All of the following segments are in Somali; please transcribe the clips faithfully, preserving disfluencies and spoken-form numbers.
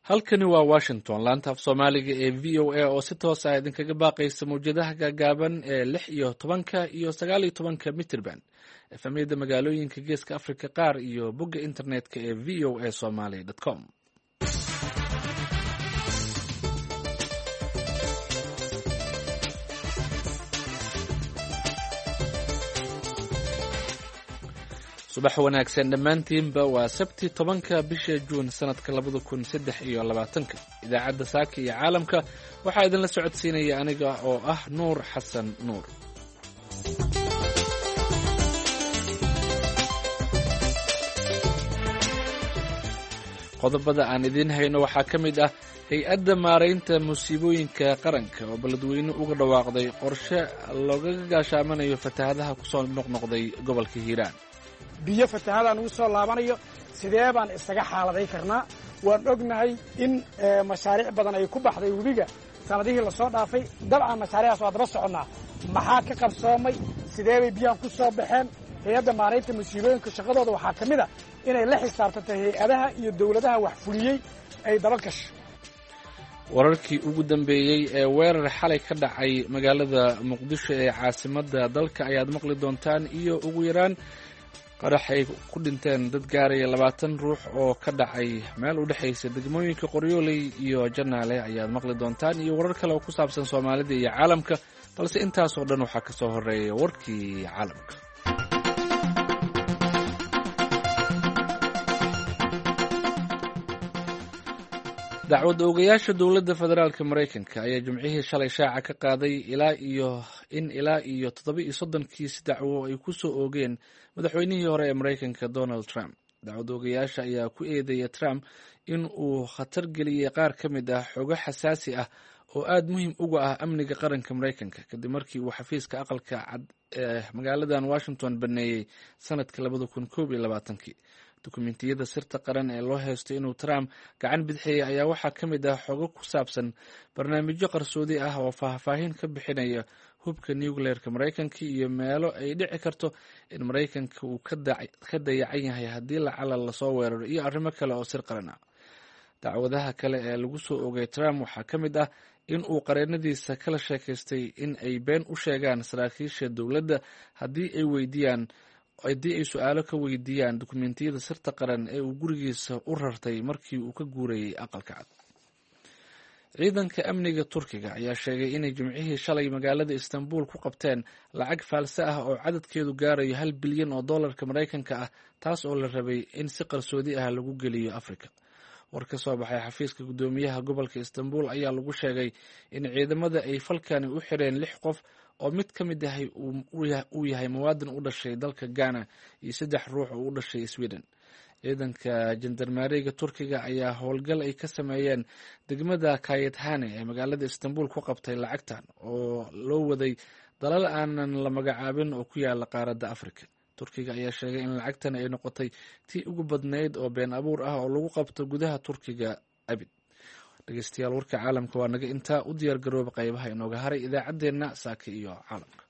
halkani waa washington laanta af soomaaliga ee v o a oo si toos ah idinkaga baaqaysa mawjadaha gaagaaban ee lix iyo tobanka iyo sagaal iyo tobanka mitrband efamyada magaalooyinka geeska africa qaar iyo bogga internetka ee v o a somaly com. subax wanaagsan dhammaantiinba waa sabti tobanka bisha juun sanadka labada kun saddex iyo labaatanka. idaacadda saaka iyo caalamka waxaa idinla socodsiinaya aniga oo ah nuur xasan nuur. qodobada aan idiin hayno waxaa ka mid ah hay-adda maaraynta musiibooyinka qaranka oo beledweyne uga dhawaaqday qorshe loogaga gaashaamanayo fatahadaha kusoo noqnoqday gobolka hiiraan. biyo fatahadaan ugu soo laabanayo sidee baan isaga xaaladay karnaa? waan ognahay in mashaariic badan ay ku baxday webiga sanadihii lasoo dhaafay. dabcan mashaariicdaas waa daba soconnaa. maxaa ka qabsoomay? sidee bay biyahan ku soo baxeen? hay-adda maaraynta musiibooyinka shaqadooda waxaa ka mid a inay la xisaabtanto hay-adaha iyo dawladaha wax fuliyey ay daba gasho. wararkii ugu dambeeyey ee weerar xalay ka dhacay magaalada muqdisho ee caasimadda dalka ayaad maqli doontaan, iyo ugu yaraan qarax ay ku dhinteen dad gaaraya labaatan ruux oo ka dhacay meel u dhexaysa degmooyinka qoryooley iyo janaale ayaad maqli doontaan, iyo warar kale oo ku saabsan soomaalida iyo caalamka. balse intaasoo dhan waxaa ka soo horeeya warkii caalamka. dacwad oogayaasha dowladda federaalka maraykanka ayaa jimcihii shalay shaaca ka qaaday ilaa iyo in ilaa iyo toddoba iyo soddonkiis dacwo ay ku soo oogeen madaxweynihii hore ee maraykanka donald trump. dacwad oogayaasha ayaa ku eedeeya trump in uu khatar geliyey qaar ka mid ah xogo xasaasi ah oo aada muhiim uga ah amniga qaranka maraykanka kadib markii uu xafiiska aqalka cad ee magaaladan washington baneeyey sanadka labada kun koob iyo labaatankii. dukumentiyada sirta qaran ee loo haysto inuu trump gacan bidixeeyay ayaa waxaa ka mid ah xogo ku saabsan barnaamijyo qarsoodi ah oo faahfaahin ka bixinaya hubka nucleerka maraykanka iyo meelo ay dhici karto in maraykanka uu ka dayacan yahay haddii lacalal lasoo weeraro, iyo arrimo kale oo sir qaran ah. dacwadaha kale ee lagu soo oogay trump waxaa ka mid ah in uu qareenadiisa kala sheekaystay in ay been u sheegaan saraakiisha dowladda haddii ay weydiiyaan haddii ay su-aalo ka weydiiyaan dukumentiyada sirta qaran ee uu gurigiisa u rartay markii uu ka guurayay aqalka cad. ciidanka amniga turkiga ayaa sheegay inay jimcihii shalay magaalada istanbul ku qabteen lacag faalse ah oo cadadkeedu gaarayo hal bilyan oo dollarka maraykanka ah, taas oo la rabay in si qarsoodi ah lagu geliyo afrika. war ka soo baxay xafiiska guddoomiyaha gobolka istanbul ayaa lagu sheegay in ciidamada ay falkani u xireen lix qof oo mid ka mid yahay uu yahay muwaadin u dhashay dalka ghana iyo saddex ruux oo u dhashay sweden. ciidanka jandarmaariga turkiga ayaa howlgal ay ka sameeyeen degmada kayethane ee magaalada istanbul ku qabtay lacagtan oo loo waday dalal aanan la magacaabin oo ku yaala qaaradda afrika. turkiga ayaa sheegay in lacagtan ay noqotay tii ugu badnayd oo been abuur ah oo lagu qabto gudaha turkiga abid. dhegeystayaal, warka caalamka waa naga intaa. u diyaar garooba qaybaha inooga haray idaacaddeenna saaka iyo caalamka.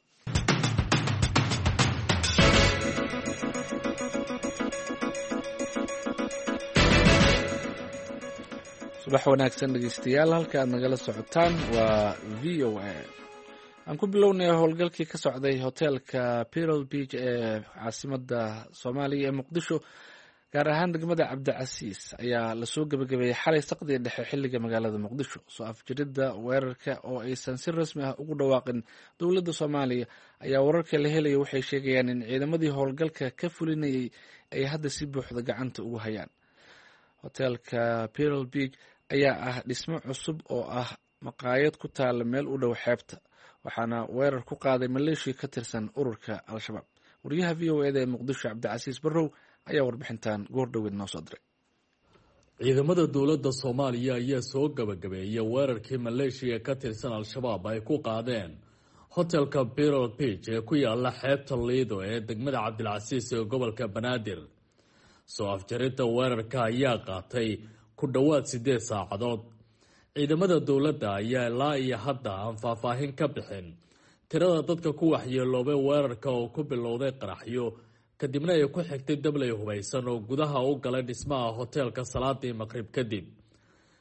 subax wanaagsan dhegeystayaal, halka aad nagala socotaan waa v o a. aan ku bilownay howlgalkii ka socday hoteelka Pearl Beach ee caasimada soomaaliya ee muqdisho, gaar ahaan degmada cabdicasiis, ayaa lasoo gebagabeeyey xalay saqdii dhexe xilliga magaalada muqdisho. soo afjiridda weerarka oo aysan si rasmi ah ugu dhawaaqin dowladda soomaaliya ayaa wararka la helaya waxay sheegayaan in ciidamadii howlgalka ka fulinayay ay hadda si buuxda gacanta ugu hayaan. hoteelka Pearl Beach ayaa ah dhismo cusub oo ah maqaayad ku taala meel u dhow xeebta, waxaana weerar ku qaaday maleeshiya ka tirsan ururka al-shabaab. wariyaha v o eda ee muqdisho cabdicasiis barrow ayaa warbixintan goordhoweed noo soo diray. ciidamada dowladda soomaaliya ayaa soo gabagabeeyay weerarkii maleeshiya ka tirsan al-shabaab ay ku qaadeen hotelka Pearl Beach ee ku yaala xeebta liido ee degmada cabdilcasiis ee gobolka banaadir. soo afjaridda weerarka ayaa qaatay ku dhowaad siddeed saacadood. ciidamada dowladda ayaa ilaa iyo hadda aan faahfaahin ka bixin tirada dadka ku waxyeeloobay weerarka oo ku bilowday qaraxyo kadibna ay ku xigtay dabley hubaysan oo gudaha u galay dhismaha hoteelka salaadii maqrib kadib.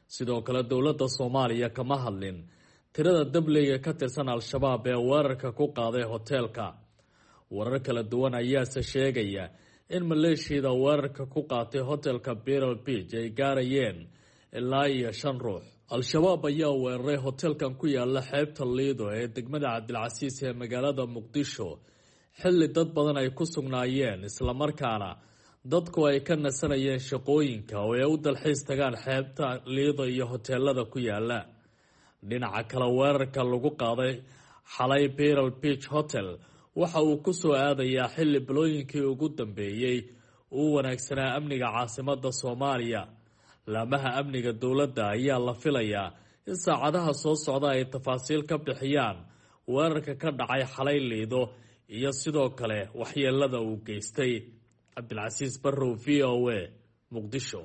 sidoo kale dowladda soomaaliya kama hadlin tirada dableyga ka tirsan al-shabaab ee weerarka ku qaaday hoteelka. warar kala duwan ayaase sheegaya in maleeshiyada weerarka ku qaatay hotelka Pearl Beach ay gaarayeen ilaa iyo shan ruux. al-shabaab ayaa weeraray hotelkan ku yaala xeebta Lido ee degmada Cabdilcasiis ee magaalada Muqdisho xilli dad badan ay ku sugnaayeen, islamarkaana dadku ay ka nasanayeen shaqooyinka oo ay u dalxiis tagaan xeebta Lido iyo hoteelada ku yaala. dhinaca kale, weerarka lagu qaaday xalay Pearl Beach Hotel waxa uu ku soo aadayaa xilli bilooyinkii ugu dambeeyey uu wanaagsanaa amniga caasimadda Soomaaliya. laamaha amniga dowladda ayaa la filayaa in saacadaha soo socda ay tafaasiil ka bixiyaan weerarka ka dhacay xalay Lido iyo sidoo kale waxyeelada uu geystay. Cabdilcasiis Barrow, V O A, Muqdisho.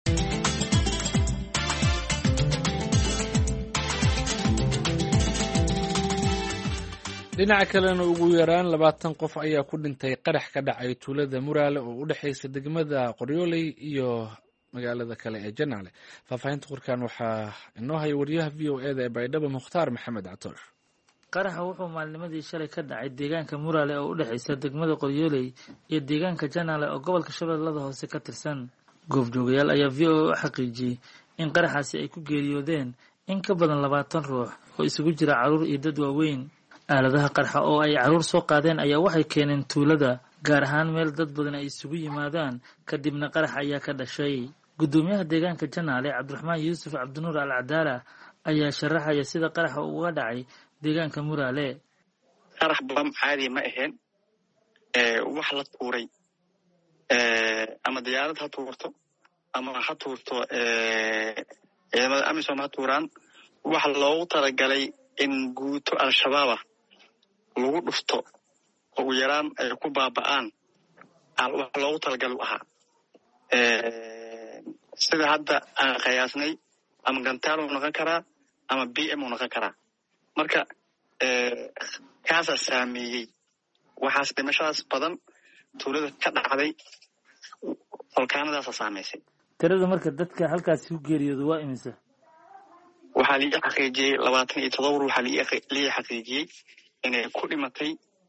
dhinaca kalena ugu yaraan labaatan qof ayaa ku dhintay qarax ka dhacay tuulada Muraale oo u dhexeysa degmada Qoryooley iyo magaalada kale ee Janaale. faahfaahinta qorkaan waxaa inoo haya wariyaha V O A da ee Baydhabo Mukhtaar Maxamed Catoosh. qaraxa wuxuu maalnimadii shalay ka dhacay deegaanka Muraale oo u dhexeysa degmada Qoryooley iyo deegaanka Janaale oo gobolka Shabeellada Hoose ka tirsan. goobjoogayaal ayaa V O A u xaqiijiyey in qaraxaasi ay ku geeriyoodeen in ka badan labaatan ruux oo isugu jira caruur iyo dad waaweyn. aaladaha qarxa oo ay caruur soo qaadeen ayaa waxay keeneen tuulada, gaar ahaan meel dad badan ay isugu yimaadaan, kadibna qarax ayaa ka dhashay. gudoomiyaha deegaanka Janaale Cabdiraxmaan Yuusuf Cabdinuur Al Cadaala ayaa sharaxaya sida qaraxa uga dhacay deegaanka Muraale. qarax bam caadi ma ahayn, ee wax la tuuray ee ama diyaarad ha tuurto ama ha tuurto ee ciidamada amisom ha tuuraan. wax loogu talagalay in guuto al-shabaab lagu dhufto ugu yaraan ay ku baaba'aan wax loogu talagal u ahaa. sida hadda aan qiyaasnay ama gantaal uu noqon karaa ama B M uu noqon karaa. marka kaasa saameeyey waxaas dhimashadaas badan tuulada ka dhacday volkaanadaasa saameysay. tirada marka dadka halkaasi ku geeriyooda waa imisa? waxaa lii xaqiijiyey labaatan iyo todoba ruux waxaa lii xaqiijiyey inay ku dhimatay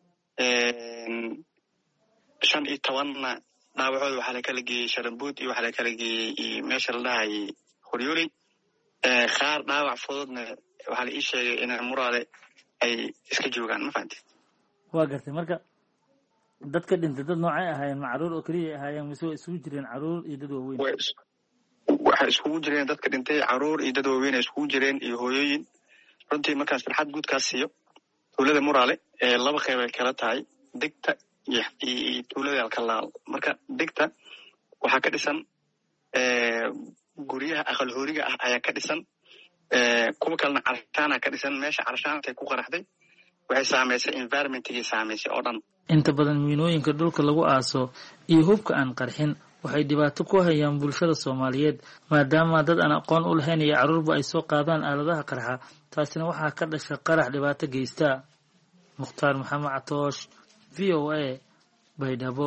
shan iyo tobanna dhaawacooda waxaa lakala geeyey Sharambuud iyo waxaa lakala geeyey meesha la dhahayay Qoryooley. qaar dhaawac fududna waxaa la ii sheegay in Muraale ay iska joogaan. ma fahanti? waa gartay. marka dadka dhintay dad noocay ahaayeen? ma caruur oo keliya ahaayeen mise way isugu jireen caruur iyo dad waaweyn? waxay iskugu jireen dadka dhintay caruur iyo dad waaweyn ay iskugu jireen iyo hooyooyin. runtii markaan farxad guudkaas siiyo, tuulada Muraale ee laba qayb ay kala tahay, degta iyo tuulada Alkalaal. marka degta waxaa ka dhisan guryaha aqal hooriga ah ayaa ka dhisan, kuwa kalena carshaana ka dhisan. meesha carshaantay ku qaraxday waxay saameysay environmentigii saameysay oo dhan. inta badan miinooyinka dhulka lagu aaso iyo hubka aan qarxin waxay dhibaato ku hayaan bulshada Soomaaliyeed, maadaama dad aan aqoon u lahayn iyo caruurba ay soo qaadaan aaladaha qarxa. taasina waxaa ka dhasha qarax dhibaato geysta. Mukhtaar Maxamed Catoosh, V O A, Baydhabo.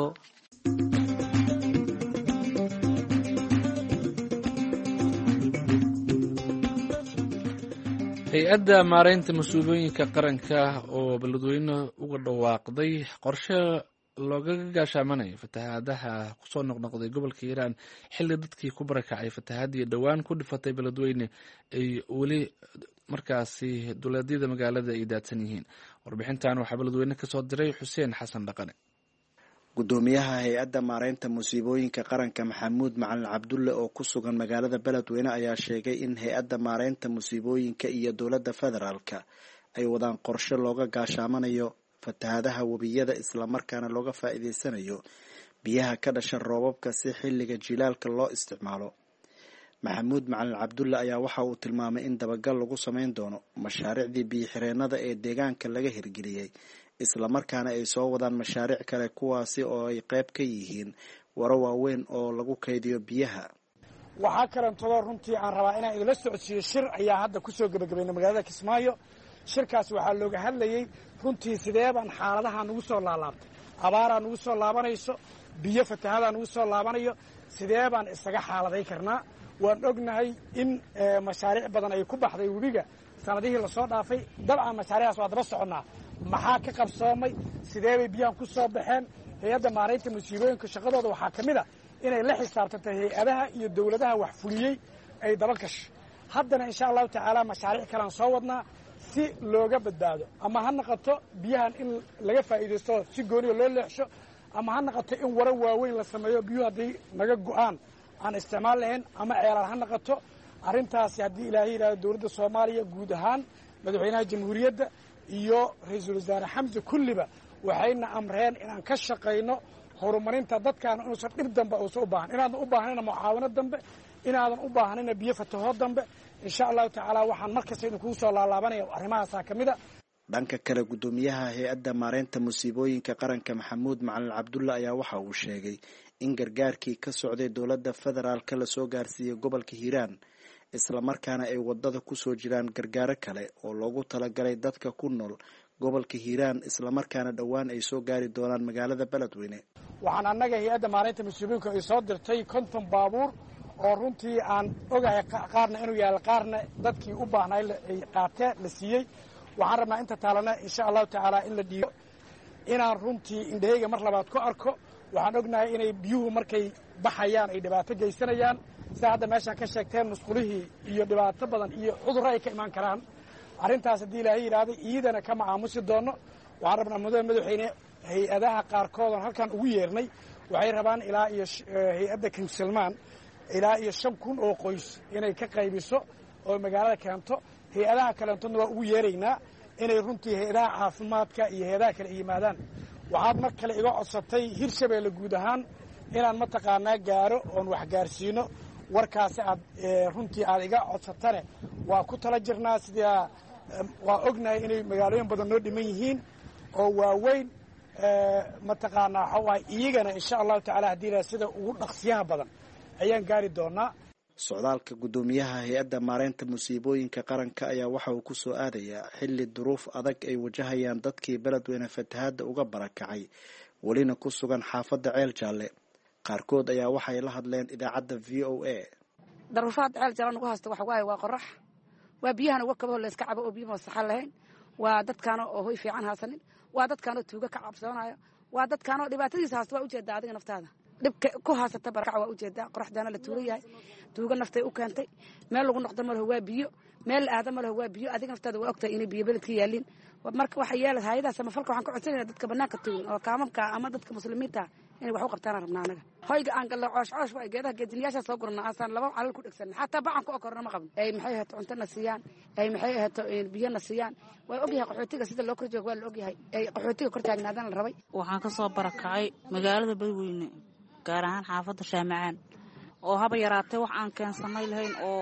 hay-adda maareynta mas-uuliyooyinka qaranka oo beledweyne uga dhawaaqday qorshe loogaga gaashaamanayo fatahaadaha kusoo noqnoqday gobolka Hiiraan xilli dadkii ku barakacay fatahaadii dhowaan ku dhifatay beledweyne ay weli markaasi duleedyada magaalada ay daadsan yihiin. warbixintan waxaa beledweyne kasoo diray Xuseen Xasan Dhaqane. gudoomiyaha hay-adda maareynta musiibooyinka qaranka Maxamuud Macalin Cabdulle oo ku sugan magaalada beledweyne ayaa sheegay in hay-adda maareynta musiibooyinka iyo dowladda federaalka ay wadaan qorshe looga gaashaamanayo fatahaadaha webiyada, islamarkaana looga faa'iideysanayo biyaha ka dhasha roobabka si xilliga jilaalka loo isticmaalo. Maxamuud Macalin Cabdulle ayaa waxa uu tilmaamay in dabagal lagu sameyn doono mashaariicdii biyo-xireennada ee deegaanka laga hirgeliyey, islamarkaana ay soo wadaan mashaariic kale kuwaasi oo ay qayb ka yihiin waro waaweyn oo lagu kaydiyo biyaha. waxaa kalantoo runtii aan rabaa inaan idila socodsiiyo shir ayaa hadda kusoo gebagabayna magaalada Kismaayo. shirkaas waxaa looga hadlayey runtii sidee baan xaaladaha nugu soo laalaabtay, abaaraa nugu soo laabanayso, biyo fatahadaa nugu soo laabanayo, sidee baan isaga xaaladay karnaa. waan ognahay in mashaariic badan ay ku baxday webiga sanadihii lasoo dhaafay dabcan mashaariicdaas waa daba soconnaa maxaa ka qabsoomay sidee bay biyahan ku soo baxeen hay-adda maaraynta musiibooyinka shaqadooda waxaa ka mid a inay la xisaabtantay hay-adaha iyo dawladaha wax fuliyey ay daba gasho haddana insha allahu tacaala mashaariic kalean soo wadnaa si looga badbaado ama ha noqoto biyahan in laga faa'iidaysto si gooniya loo leexsho ama ha noqoto in wara waaweyn la sameeyo biyuhu hadday naga go'aan aan isticmaal lahayn ama ceelaan ha noqoto arrintaasi haddii ilaahay yidhahdo dawladda soomaaliya guud ahaan madaxweynaha jamhuuriyadda iyo ra-iisul wasaare xamse kulliba waxayna amreen inaan ka shaqayno horumarinta dadkaana inuusan dhib dambe uusan u baahan inaadan u baahnayna mucaawino dambe inaadan u baahnayna biyo fatahood dambe insha allahu tacaala waxaan mar kasta idinkugu soo laalaabanaya arrimahaasaa ka mid a dhanka kale guddoomiyaha hay-adda maareynta musiibooyinka qaranka maxamuud macalin cabdulle ayaa waxa uu sheegay in gargaarkii ka socday dowladda federaalka lasoo gaarsiiyey gobolka hiiraan islamarkaana ay wadada kusoo jiraan gargaaro kale oo loogu talagalay dadka ku nool gobolka hiiraan islamarkaana dhowaan ay soo gaari doonaan magaalada beledweyne waxaan annaga hay-adda maareynta musiibooyinka ay soo dirtay konton baabuur oo runtii aan ogahay qaarna inuu yaalla qaarna dadkii u baahnay ay qaateen la siiyey waxaan rabnaa inta taalana insha allahu tacaala in la dhiibo inaan runtii indhahayga mar labaad ku arko waxaan ognahay inay biyuhu markay baxayaan ay dhibaato geysanayaan sida hadda meeshaan ka sheegteen musqulihii iyo dhibaato badan iyo cudurro ay ka imaan karaan arrintaas haddii ilaahay yidhaahday iyadana kama aamusi doono waxaan rabnaa mudane madaxweyne hay-adaha qaarkoodan halkan ugu yeernay waxay rabaan ilaa iyo hay-adda kinsilmaan ilaa iyo shan kun oo qoys inay ka qaybiso oo magaalada keento hay-adaha kaleentoodna waa ugu yeeraynaa inay runtii hay-adaha caafimaadka iyo hay-adaha kale yimaadaan waxaad mar kale iga codsatay hirshabeelle guud ahaan inaan mataqaanaa gaaro oon wax gaarsiino warkaasi aad runtii aad iga codsatane waa ku tala jirnaa sidaa waa ognahay inay magaalooyin badan noo dhiman yihiin oo waaweyn mataqaanaa waxawaay iyagana insha allahu tacala haddii la sida ugu dhaqsiyaha badan ayaan gaari doonaa socdaalka guddoomiyaha hay-adda maareynta musiibooyinka qaranka ayaa waxa uu ku soo aadayaa xilli duruuf adag ay wajahayaan dadkii beledweyne fatahaadda uga barakacay welina ku sugan xaafadda ceel jaalle qaarkood ayaa waxay la hadleen idaacadda v o a daruufaadda ceel jaalle nagu haysta waxa waaye waa qorax waa biyahana uga kabaho layska cabo oo biyo masaxan lahayn waa dadkaana oo hoy fiican haasanin waa dadkaanoo tuuga ka cabsoonayo waa dadkaanoo dhibaatadiisa haasta waa ujeedaa adiga naftaada dhibka ku haasata barakac waa ujeedaa qoraxdaana la tuuga yahay tuuga naftay u keentay meel lagu noqdo malaho waa biyo meel la aada malaho waa biyo adiga naftaada waa ogtahay inay biyo beledka yaaliin marka waxay yeela hayadaas ama falka waxaan ka codsanayna dadka banaanka tuugan oo kaamamka ama dadka muslimiinta inay wax u qabtaan rabnaa anaga hoyga aan gallo coosh coosh waa geedaha geediniyaasha soo gurna aasaan laba calal ku dhegsan xataa bacan ku okorna ma qabno ay maxay ahato cunto na siiyaan ay maxay ahato biyo na siiyaan waa ogyahay qaxootiga sida loo kor joogo waa la ogyahay ay qaxootiga kor taagnaadaan la rabay waxaan ka soo barakacay magaalada Beledweyne gaar ahaan xaafadda Shaamacaan oo haba yaraatay wax aan keensanay lahayn oo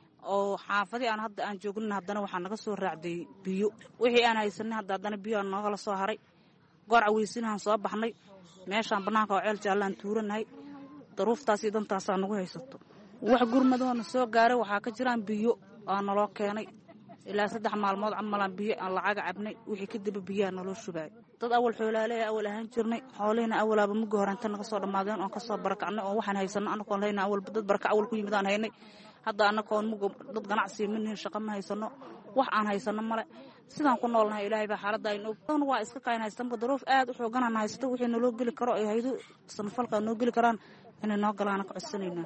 oo xaafadii aan hadda aan joognin haddana waxaa naga soo raacday biyo wixii aan haysanay hadda haddana biyo aan nooga la soo haray goor caweysinaan soo baxnay meeshaan banaanka oo ceel jaallaan tuuranahay daruuftaas iyo dantaas aan nagu haysato wax gurmadoona soo gaaray waxaa ka jiraan biyo aan naloo keenay ilaa saddex maalmood camalaan biyo aan lacag cabnay wixii kadib biyo naloo shubay dad awal xoolaaleey awal ahaan jirnay xooleyna awalaaba mugo horanta naga soo dhamaadeen oo ka soo barakacnay oo waxaan haysanno anakoo leeyna awal dad baraka awal ku yimid aan haynay hadda anakoo mugo dad ganacsi min shaqo ma haysano wax aan haysano male sidaan ku noolnahay ilaahay baa xaaladda ay noo waa iska kayn haysan daruuf aad u xoogan aan haysto wixii naloo geli karo ay haydo sanfalka noo geli karaan inay noo galaan ka codsanayna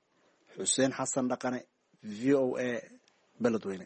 Xuseen Xasan Dhaqane V O A Beledweyne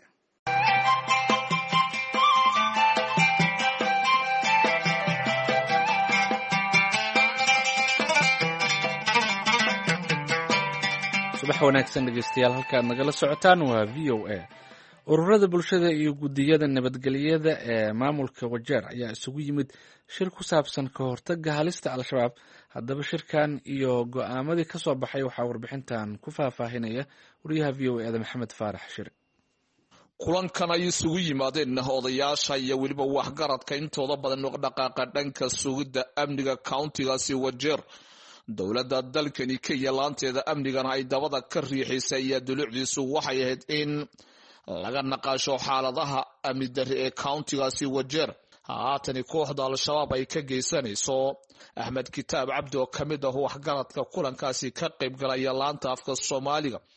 subax wanaagsan dhegeystayaal halkaad nagala socotaan waa v o a ururada bulshada iyo guddiyada nabadgelyada ee maamulka wajeer ayaa isugu yimid shir ku saabsan ka hortagga halista al-shabaab haddaba shirkan iyo go'aamadii ka soo baxay waxaa warbixintan ku faahfaahinaya wariyaha v o a da maxamed faarax shir kulankan ay isugu yimaadeen odayaasha iyo weliba waxgaradka intooda badan dhaqdhaqaaqa dhanka sugidda amniga countigaasi wajeer dowladda dalkani Kenya laanteeda amnigana ay dabada ka riixisay iyo dulucdiisu waxay ahayd in laga naqaasho xaaladaha amni darri ee countigaasi wajeer haatani kooxda al-shabaab ay ka geysanayso Axmed Kitaab Cabdi oo kamid ah waxgaradka kulankaasi ka qayb galaya laanta afka Soomaaliga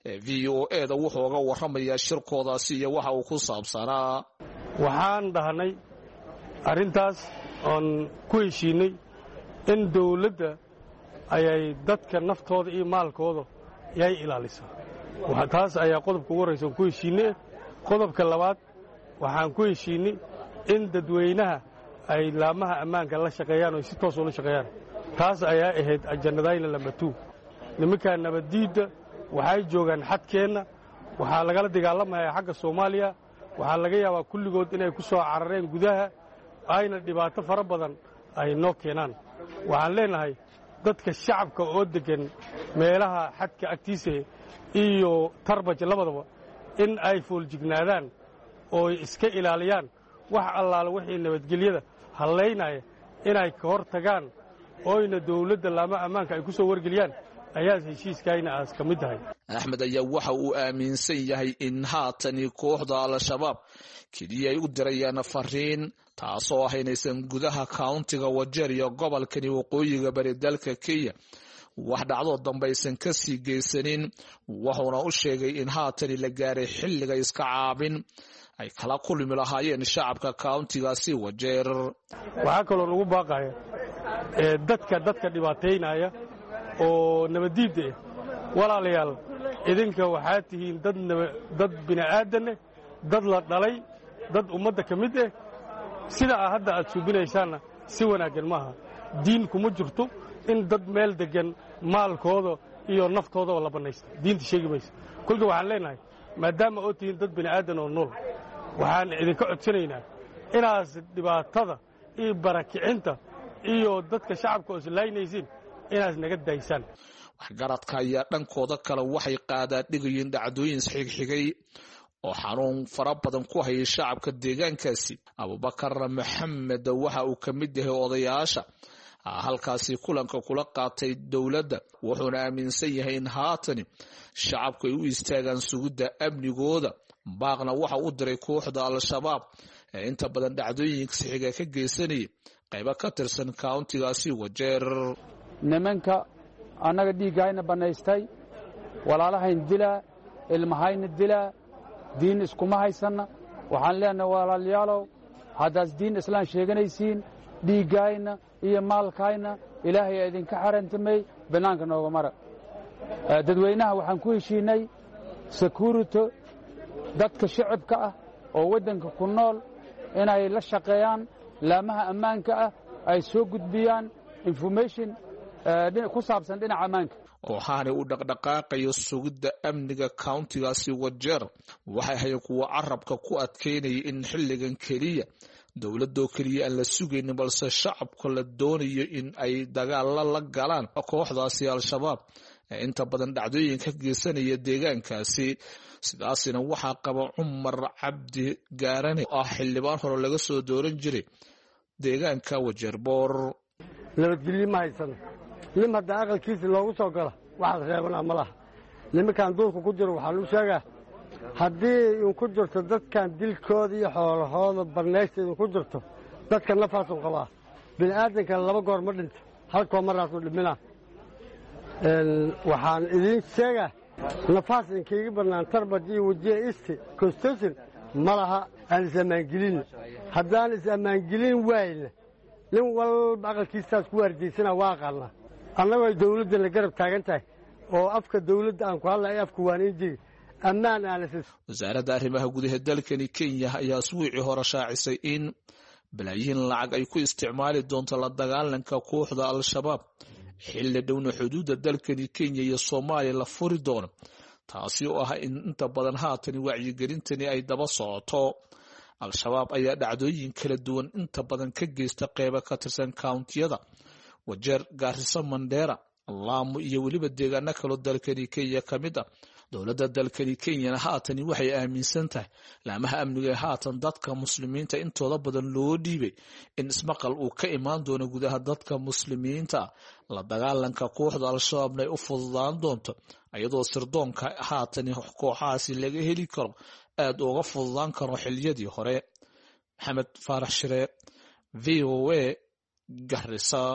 v o e da wuxuu uga warramayaa shirkoodaasi iyo waxa uu ku saabsanaa. waxaan dhahnay arrintaas oon ku heshiinay in dawladda ayay dadka naftooda iyo maalkooda yay ilaalisaa. taas ayaa qodobka ugu horraysa oon ku heshiinay. qodobka labaad waxaan ku heshiinay in dadweynaha ay laamaha ammaanka la shaqeeyaan oo si toos ula shaqeeyaan. taas ayaa ahayd ajannadayna lamatu. nimankaa nabaddiidda waxay joogaan xadkeenna, waxaa lagala dagaalamayaa xagga Soomaaliya. waxaa laga yaabaa kulligood inay ku soo carareen gudaha ayna dhibaato fara badan ay noo keenaan. waxaan leenahay dadka shacabka oo deggan meelaha xadka agtiisa iyo Tarbaj labadaba in ay foolajignaadaan oo iska ilaaliyaan wax allaala wixii nabadgelyada hallaynaya inay ka hor tagaan ooyna dawladda laama ammaanka ay ku soo wargeliyaan ayaa heshiiskayna aas ka mid tahay. Axmed ayaa waxa uu aaminsan yahay in haatani kooxda al-shabaab keliya ay u dirayaan fariin taasoo ah inaysan gudaha countiga Wajir iyo gobolkani waqooyiga bari dalka Kenya wax dhacdo dambaysan ka sii geysanin. wuxuuna u sheegay in haatani la gaaray xilliga iska caabin ay kala kulmi lahaayeen shacabka countigaasi Wajir. waxaa kaloo lagu baaqaya dadka dadka dhibaateynaya oo nabadiida walaalayaal idinka waxaa tihiin dad dad bini'aadan dad la dhalay dad ummadda ka mid ah sida hadda aad suubinaysaana si wanaagsan maaha. diin kuma jirto in dad meel degan maalkooda iyo naftooda oo la banaysto. diinta sheegi mayso. kulka waxaan leenahay maadaama oo tihiin dad bini'aadan oo nool waxaan idinka codsanaynaa inaas dhibaatada iyo barakicinta iyo dadka shacabka oo islaynaysiin inaas naga daysaan. waxgaradka ayaa dhankooda kale waxay qaadaan dhigayeen dhacdooyin xigxigay oo xanuun fara badan ku hayay shacabka deegaankaasi. Abubakar Maxamed waxa uu ka mid yahay odayaasha halkaasi kulanka kula qaatay dawladda, wuxuuna aaminsan yahay in haatani shacabku ay u istaagaan sugidda amnigooda. baaqna waxa uu diray kooxda al-shabaab ee inta badan dhacdooyinka sixiga ka geysanayay qaybo ka tirsan countigaasi Wajir. nimanka annaga dhiiggayna bannaystay walaalahayn dilaa ilmahayna dilaa diin iskuma haysanna. waxaan leenahay walaalayaalow haddaas diin islaan sheeganaysiin dhiiggayna iyo maalkayna ilaahay aa idinka xarantamay bannaanka nooga mara. dadweynaha waxaan ku heshiinay security dadka shacabka ah oo waddanka ku nool inay la shaqeeyaan laamaha ammaanka ah ay soo gudbiyaan information ku saabsan dhinaca ammaanka. kooxahani u dhaqdhaqaaqayo sugidda amniga countigaasi Wajir waxay hayeen kuwa carabka ku adkeynaya in xilligan keliya dawladoo keliya aan la sugaynin balse shacabka la doonayo in ay dagaal la galaan kooxdaasi al-shabaab ee inta badan dhacdooyinka ka geysanaya deegaankaasi. sidaasina waxaa qaba Cumar Cabdi Gaarane oo ah xildhibaan hore laga soo dooran jiray deegaanka Wajir Boor. nabadgelyo ma haysan. nin hadda aqalkiisa loogu soo gala waxaad reebanaa ma laha. nimankaan duurka ku jiro waxaa lagu sheegaa haddii idinku jirto dadkan dilkooda iyo xoolahooda barnaysta idinku jirto dadka nafaasuu qabaa. bini'aadankan laba goor ma dhinto halkoo maraasuu dhiminaa. waxaan idiin sheegaa nafaas inkayga bannaan Tarbaj iyo Wajir East Constitution ma laha. aan is-ammaangelin haddaan is-ammaangelin waayna nin walba aqalkiisaas ku waardiysana waa aqaanaa. annagoo ay dawladda la garab taagan tahay oo afka dawladda aan ku hadlay afka waaniin jiri ammaan aanas. wasaaradda arrimaha gudaha dalkani Kenya ayaa isbuucii hore shaacisay in balaayiin lacag ay ku isticmaali doonto la dagaalanka kooxda al-shabaab xilli dhowna xuduudda dalkani Kenya iyo Soomaaliya la furi doono. taasi oo ah in inta badan haatan wacyigelintani ay daba socoto. al-shabaab ayaa dhacdooyin kala duwan inta badan ka geysta qaybo ka tirsan countiyada Wajir, Garissa, Mandera, Lamu iyo weliba deegaano kaloo dalkani Kenya ka mid ah. dowladda dalkani Kenya haatan waxay aaminsan tahay laamaha amniga haatan dadka muslimiinta intooda badan loo dhiibay in ismaqal uu ka imaan doono gudaha dadka muslimiinta. la dagaalanka kooxda al-shabaabna ay u fududaan doonto iyadoo sirdoonka haatan kooxahaasi laga heli karo aad uga fududaan karo xilliyadii hore. Maxamed Faarax Shire, V O A, Garissa.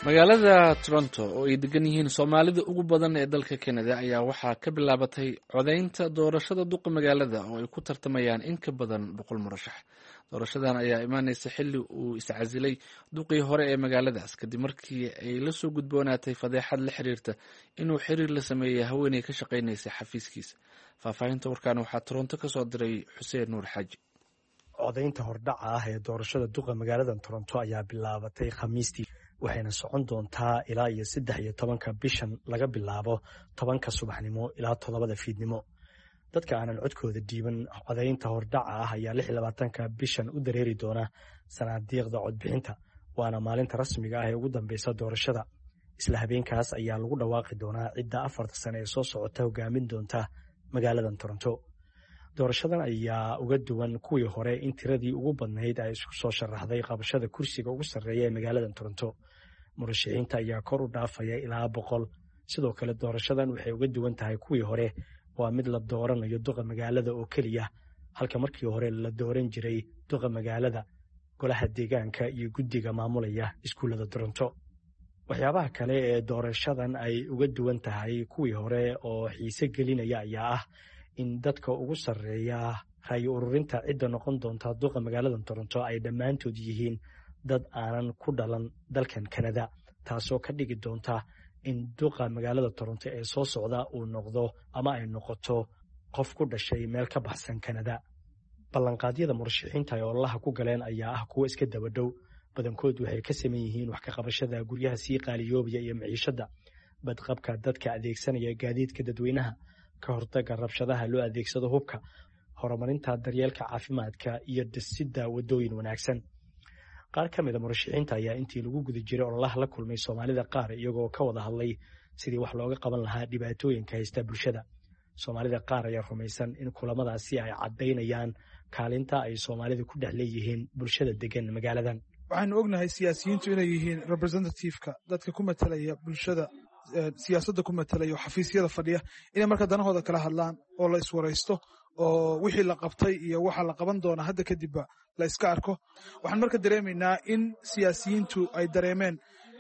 magaalada toronto oo ay degan yihiin soomaalida ugu badan ee dalka Canada ayaa waxaa ka bilaabatay codeynta doorashada duqa magaalada oo ay ku tartamayaan in ka badan boqol murashax. doorashadan ayaa imaaneysa xilli uu iscasilay duqii hore ee magaaladaas kadib markii ay la soo gudboonaatay fadeexad la xiriirta inuu xiriir la sameeyay haweeney ka shaqaynaysa xafiiskiisa. faahfaahinta warkaan waxaa Toronto ka soo diray Xuseen Nuur Xaaji. codeynta hordhaca ah ee doorashada duqa magaalada Toronto ayaa bilaabatay Khamiistii waxayna socon doontaa ilaa iyo saddex iyo tobanka bishan laga bilaabo tobanka subaxnimo ilaa toddobada fiidnimo. dadka aanan codkooda dhiiban codeynta hordhaca ah ayaa lix iyo labaatanka bishan u dareeri doona sanaadiiqda codbixinta waana maalinta rasmiga ah ee ugu dambeysa doorashada. isla habeenkaas ayaa lagu dhawaaqi doonaa cidda afarta sane ee soo socota hogaamin doonta magaalada Toronto. doorashadan ayaa uga duwan kuwii hore in tiradii ugu badnayd ay isku soo sharaxday qabashada kursiga ugu sarreeya ee magaalada Toronto. murashaxiinta ayaa kor u dhaafaya ilaa boqol. sidoo kale doorashadan waxay uga duwan tahay kuwii hore waa mid la dooranayo duqa magaalada oo keliya halka markii hore la dooran jiray duqa magaalada, golaha deegaanka iyo guddiga maamulaya iskuullada Toronto. waxyaabaha kale ee doorashadan ay uga duwan tahay kuwii hore oo xiise gelinaya ayaa ah in dadka ugu sarreeya rayi ururinta cidda noqon doonta duqa magaalada Toronto ay dhammaantood yihiin dad aanan ku dhalan dalkan Canada, taasoo ka dhigi doonta in duqa magaalada Toronto ee soo socda uu noqdo ama ay noqoto qof ku dhashay meel ka baxsan Canada. ballanqaadyada murashaxiinta ee ololaha ku galeen ayaa ah kuwo iska daba dhow. badankood waxay ka saman yihiin wax ka qabashada guryaha sii qaaliyoobaya iyo maciishada, badqabka dadka adeegsanaya gaadiidka dadweynaha, ka hortagga rabshadaha loo adeegsado hubka, horumarinta daryeelka caafimaadka iyo dhisidda wadooyin wanaagsan. qaar ka mid a murashaxiinta ayaa intii lagu guda jiray ololaha la kulmay Soomaalida qaar iyagoo ka wada hadlay sidii wax looga qaban lahaa dhibaatooyinka haysta bulshada. Soomaalida qaar ayaa rumaysan in kulamadaasi ay caddaynayaan kaalinta ay Soomaalida ku dhex leeyihiin bulshada degan magaaladan. waxaanu ognahay siyaasiyiintu inay yihiin representative-ka dadka ku matalaya bulshada, siyaasadda ku matalaya oo xafiisyada fadhiya, inay marka danahooda kala hadlaan oo la iswaraysto oo wixii la qabtay iyo waxa la qaban doona hadda kadibba la iska arko. waxaan marka dareemaynaa in siyaasiyiintu ay dareemeen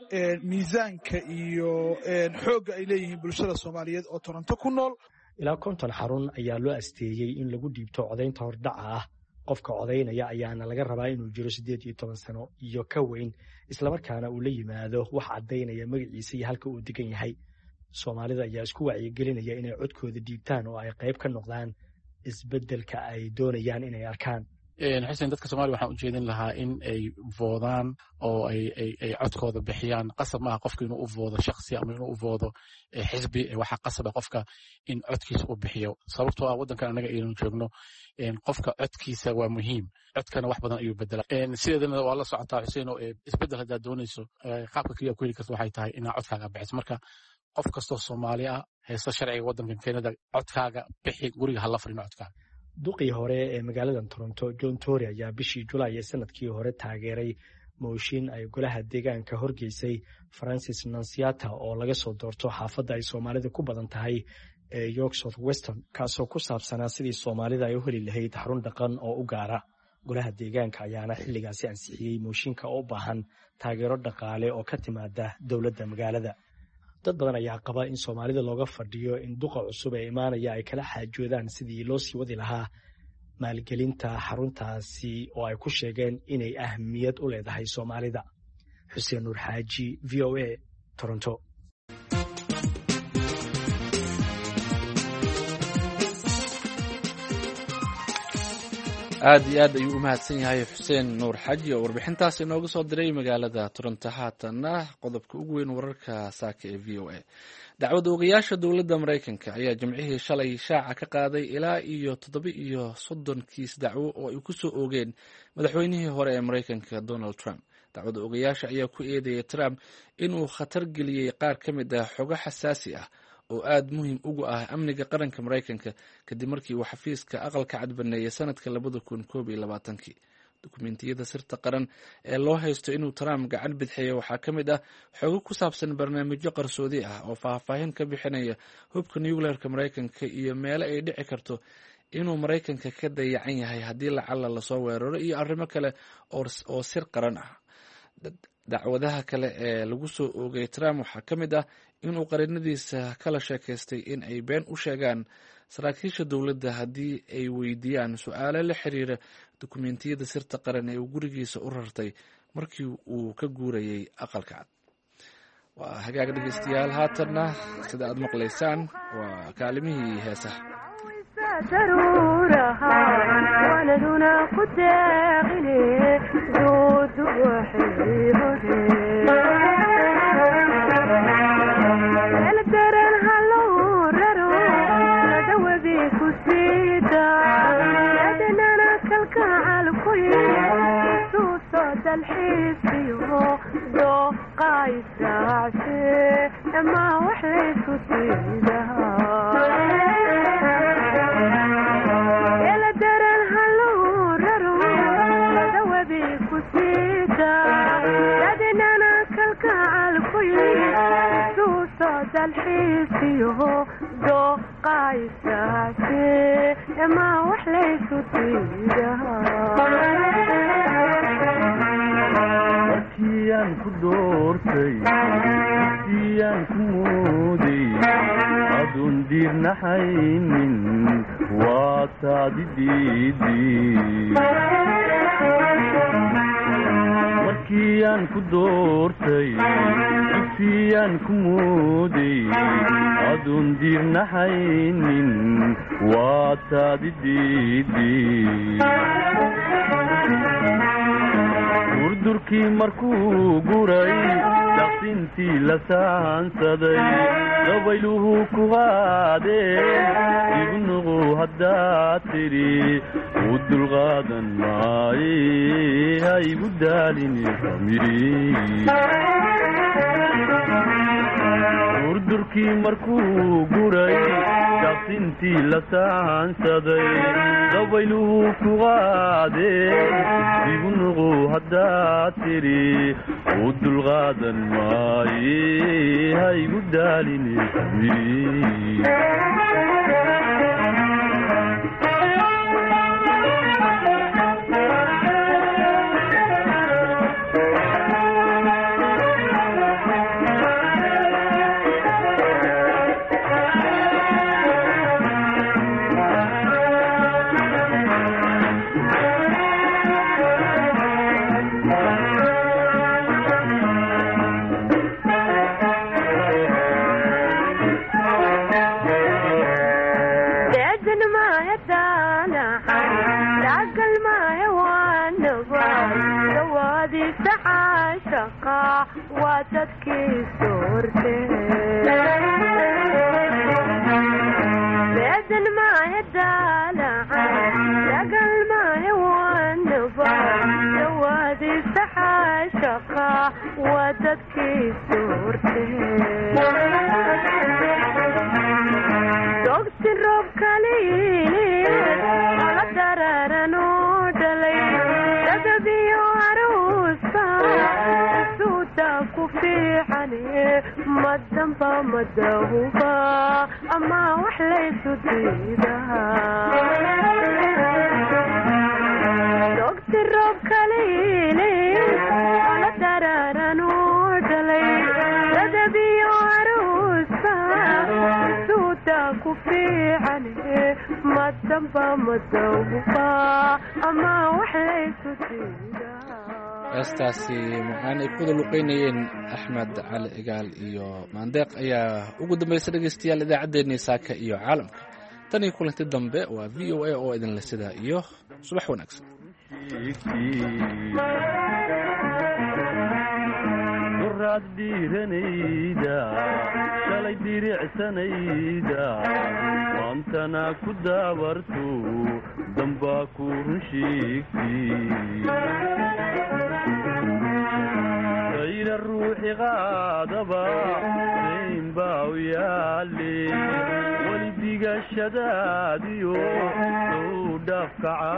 miisaanka iyo xoogga ay leeyihiin bulshada Soomaaliyeed oo Toronto ku nool. ilaa konton xarun ayaa loo asteeyey in lagu dhiibto codeynta hordhaca ah. qofka codeynaya ayaana laga rabaa inuu jiro siddeed iyo toban sano iyo ka weyn, islamarkaana uu la yimaado wax caddaynaya magaciisa iyo halka uu degan yahay. Soomaalida ayaa isku wacyigelinaya inay codkooda dhiibtaan oo ay qayb ka noqdaan isbeddelka ay doonayaan inay arkaan. xuseen, dadka Soomaaliya waxaan u jeedin lahaa in ay voodaan oo ay ay ay codkooda bixiyaan. qasab maaha qofka inuu u voodo shakhsi ama inuu u voodo xisbi. waxaa qasaba qofka in codkiisa u bixiyo, sababtoo ah waddankan annaga aynu joogno qofka codkiisa waa muhiim. codkana wax badan ayuu bedelaa. sideedana waa la socotaa xuseen oo isbeddel haddaad doonayso qaabka kaliya ku heli karta waxay tahay inaad codkaaga bixiso. marka qof kastoo Soomaali ah haysta sharciga waddankan Canada, codkaaga bixi, guriga hala fadhiino codkaaga. duqii hore ee magaalada Toronto John Tory ayaa bishii Julaay ee sanadkii hore taageeray mooshin ay golaha deegaanka horgeysay Francis Nunziata oo laga soo doorto xaafadda ay Soomaalida ku badan tahay ee York South Western, kaasoo ku saabsanaa sidii Soomaalida ay u heli lahayd xarun dhaqan oo u gaara. golaha deegaanka ayaana xilligaasi ansixiyey mooshinka oo u baahan taageero dhaqaale oo ka timaada dowladda magaalada. dad badan ayaa qaba in Soomaalida looga fadhiyo in duqa cusub ee imaanaya ay kala xaajoodaan sidii loo sii wadi lahaa maalgelinta xaruntaasi oo ay ku sheegeen inay ahmiyad u leedahay Soomaalida. Xuseen Nuur Xaaji, V O A, Toronto. aad iyo aad ayuu u mahadsan yahay Xuseen Nuur Xaaji oo warbixintaas inooga soo diray magaalada Toronto. haatana qodobka ugu weyn wararka saaka ee V O A. dacwad oogayaasha dowladda Mareykanka ayaa jimcihii shalay shaaca ka qaaday ilaa iyo toddoba iyo soddon kiis dacwo oo ay ku soo oogeen madaxweynihii hore ee Mareykanka Donald Trump. dacwad oogayaasha ayaa ku eedeeyay Trump inuu khatar geliyey qaar ka mid ah xogo xasaasi ah oo aad muhiim ugu ah amniga qaranka Mareykanka kadib markii uu xafiiska aqalka cad baneeyay sanadka labada kun koob iyo labaatankii. dukumentiyada sirta qaran ee loo haysto inuu Trump gacan bidxeeyo waxaa ka mid ah xogo ku saabsan barnaamijyo qarsoodi ah oo faahfaahin ka bixinaya hubka nuclearka Mareykanka iyo meelo ay dhici karto inuu Mareykanka ka dayacan yahay haddii lacala lasoo weeraro iyo arrimo kale oo sir qaran ah. dacwadaha kale ee lagu soo oogay trump waxaa ka mid ah inuu qarinadiisa kala sheekaystay in ay been u sheegaan saraakiisha dowladda haddii ay weydiiyaan su-aalo la xiriira dukumentiyada sirta qaran ee uu gurigiisa u rartay markii uu ka guurayay aqalka cad. waa hagaag dhegeystayaal, haatanna sida aad maqlaysaan waa kaalimihii heesaha. markiiaan ku doortay dugsiyaan ku mooday aduun diirnaxaynin waa taadi diidii durdurkii markuu guray daqsintii la saansaday dabayluhu ku qaadeen ibnuqu haddaad tidhi u dulqaadan maaye ha igu daalini durdurkii markuu guray daqsintii la saansaday dabayluhu ku qaadeen ibnuqu haddaad tidhi u dulqaadan maaye ha igu daalini heestaasi macaan ay ku wada luqeynayeen axmed cali cigaal iyo maandeeq ayaa ugu dambaysa dhegeystayaal idaacaddeenii saaka iyo caalamka. tan iyo kulanti dambe waa v o a oo idinle sidaa iyo subax wanaagsan. duraad dhiiranayda shalay diricsanayda waantana ku daabarto dambaa ku run sheegtay ayna ruuxi qaadaba sayn baa u yaale welidigashadaadiyo soo dhaafkaca